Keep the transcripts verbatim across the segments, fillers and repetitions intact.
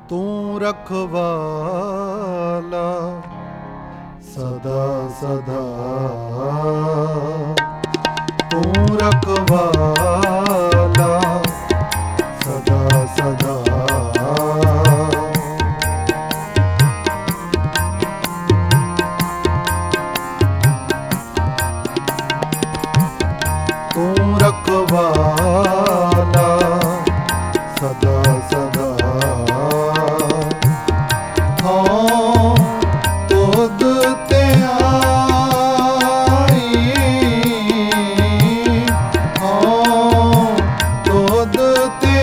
ਤੂੰ ਰਖਵਾਲਾ ਸਦਾ ਸਦਾ, ਤੂੰ ਰਖਵਾਲਾ ਸਦਾ ਸਦਾ। ਤੂੰ ਰਖਵਾਲਾ ਸਦਾ ਸਦਾ, ਹਾਂ ਤੁਧ ਤੇ ਆਈ, ਹਾਂ ਤੁਧ ਤੇ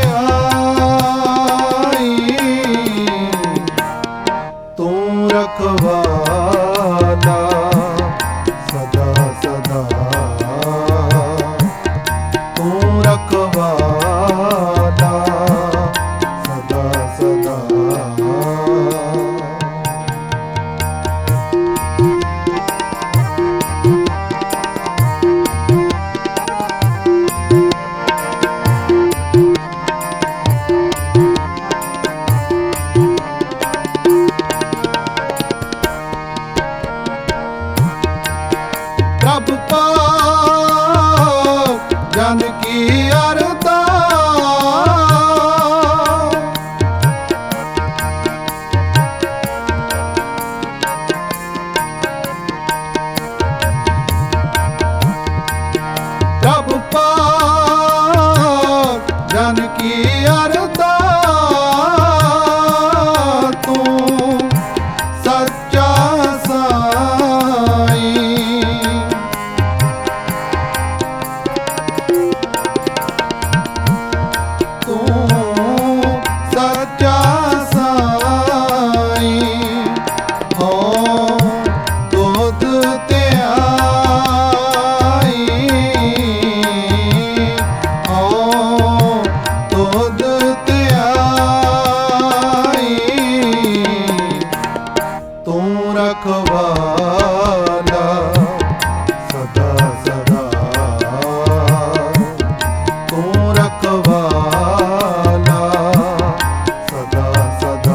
ਆਈ। ਤੂੰ ਰਖਵਾਲਾ ਸਦਾ ਸਦਾ, ਤੂੰ ਰਖਵਾਲਾ ਸਦਾ ਸਦਾ। ਪ੍ਰਭ ਪਾਕ ਜਨ ਕੀ ਅਰਦਾਸ, ਪ੍ਰਭ ਪਾਕ ਜਨ ਕੀ ਅਰਦਾਸ। ਤੂੰ ਸੱਚਾ ਸਾਈਂ, ਸੱਚਾ ਸਾਈਂ, ਹੋ ਤੁਧ ਤੇ ਆਈ, ਹੋ ਤੁਧ ਤੇ ਆਈ। ਤੂੰ ਰਖਵਾਲਾ ਸਦਾ ਸਦਾ, ਤੂੰ ਰਖਵਾਲਾ ਸਦਾ ਸਦਾ।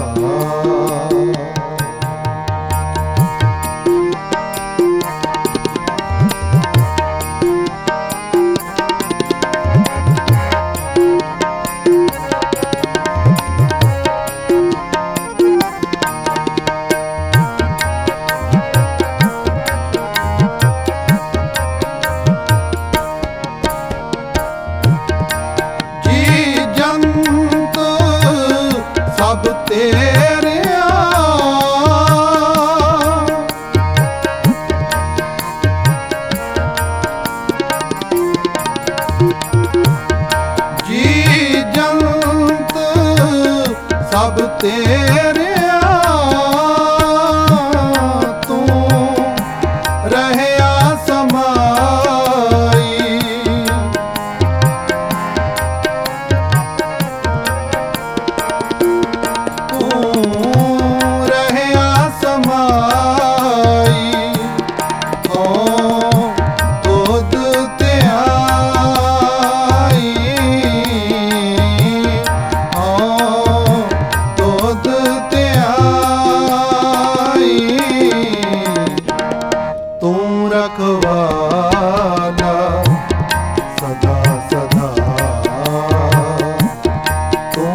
ਜੀ ਜੰਤ ਸਭ ਤੇਰਿਆ, ਜੀ ਜੰਤ ਸਭ ਤੇਰਿਆ। ਤੂੰ ਰਹਿਆ ਸਮਾਈ, ਰਹਿਆ ਸਮਾਈ, ਹੋ ਤੁਧ ਤੇ ਆਈ, ਹੋ ਤੁਧ ਤੇ ਆਈ। ਤੂੰ ਰਖਵਾਲਾ ਸਦਾ ਸਦਾ, ਤੂੰ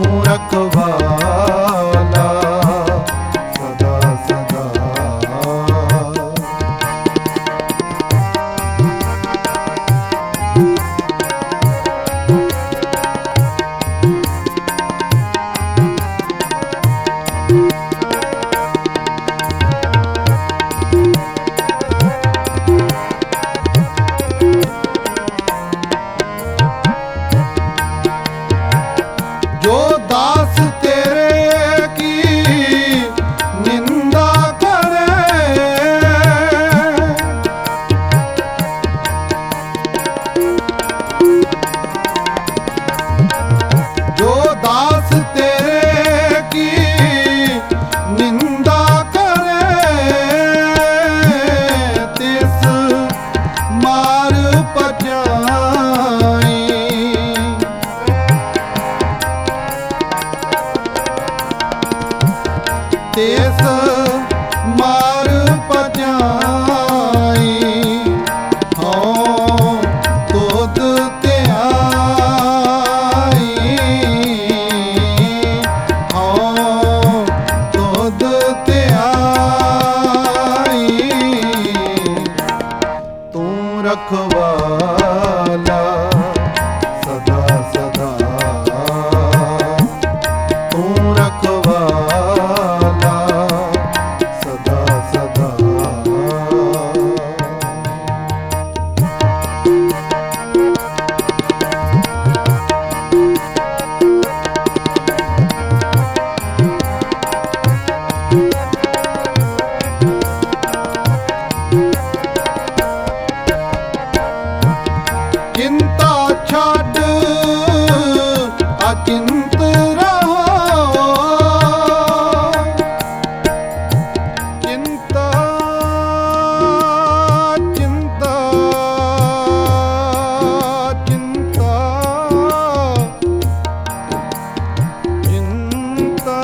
ਰਖਵਾਲਾ ਸਦਾ ਸਦਾ। ਜੋ ਦਾਸ ਤੇਰੇ ਕੀ ਨਿੰਦਾ ਕਰੇ, ਜੋ ਦਾਸ ਤੇਰੇ ਕੀ ਨਿੰਦਾ ਕਰੇ। ਤਿਸ ਮਾਰ ਪਜਾਈ, ਤਿਸ ਮਾਰ ਪਜਾਈ ਹਉ ਤੁਧ ਧਿਆਈ ਹਉ ਤੁਧ ਧਿਆਈ ਤੂੰ ਰਖਵਾਲਾ ਸਦਾ ਸਦਾ ਤੂੰ ਰਖਵਾਲਾ ਸਦਾ ਸਦਾ ਚਿੰਤਾ ਛੱਡ ਅਚਿੰਤ ਰਹੋ ਚਿੰਤਾ ਚਿੰਤਾ ਚਿੰਤਾ ਚਿੰਤਾ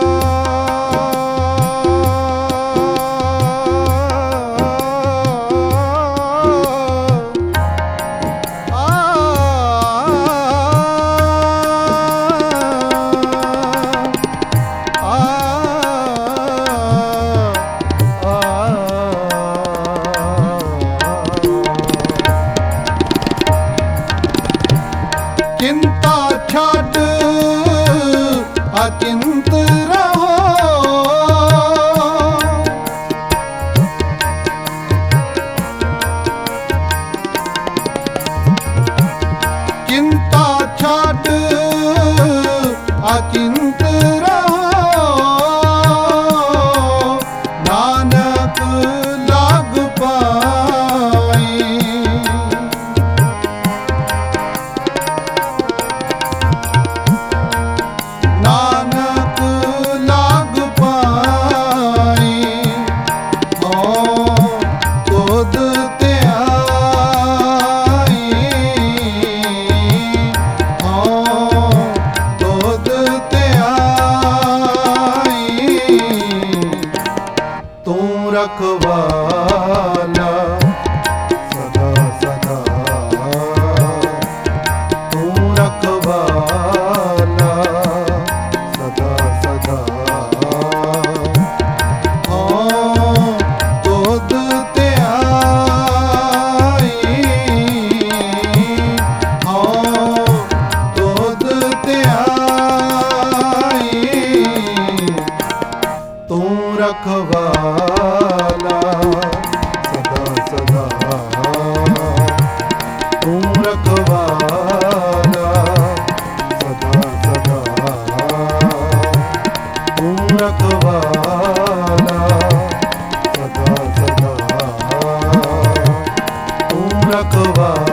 ਚਿੰਤਾ ਛੱਡ ਅਚਿੰਤ ਰਹੋ ਚਿੰਤਾ ਛੱਡ ਅਚਿੰਤ ਰਹੋ ਨਾਨਕ ਲਗ ਪਾਈ ਨਾਨਕ ਲਗ ਪਾਈ ਹਉ ਤੁਧ ਧਿਆਈ ਹਉ ਤੁਧ ਧਿਆਈ ਤੂੰ ਰਖਵਾਲਾ ਸਦਾ ਸਦਾ ਤੂੰ ਰਖਵਾਲਾ ਸਦਾ ਸਦਾ ਹਉ ਤੁਧ ਧਿਆਈ ਹਉ ਤੁਧ ਧਿਆਈ ਤੂੰ ਰਖਵਾਲਾ ਸਦਾ ਸਦਾ ਤੂੰ ਰਖਵਾਲਾ ਸਦਾ ਸਦਾ ਤੂੰ ਰਖਵਾਲਾ ਸਦਾ ਸਦਾ ਤੂੰ ਰਖਵਾਲਾ